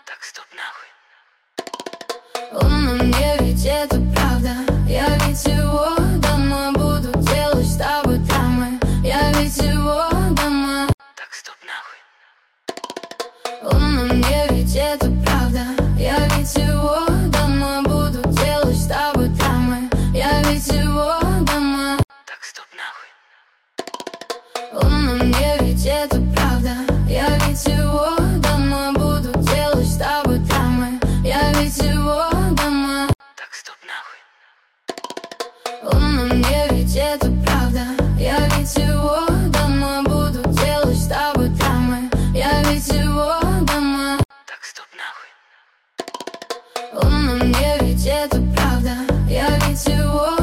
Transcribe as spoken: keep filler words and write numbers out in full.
Так, стоп, нахуй. Он на мне, ведь это правда. Я ведь его дома буду делать с тобой травмы. Я ведь его дома. Так, стоп, нахуй. Он на мне, ведь это правда. Я ведь его дома буду делать с тобой травмы. Я ведь его дома. Так, стоп, нахуй. Он на мне, ведь это правда. Я ведь его дома буду делать с тобой травмы. Я ведь его дома. Так, стоп, нахуй. Он на мне, ведь это правда. Я ведь его дома буду делать с тобой травмы. Я ведь его дома. Так, стоп, нахуй. Он на мне, ведь это правда. Я ведь его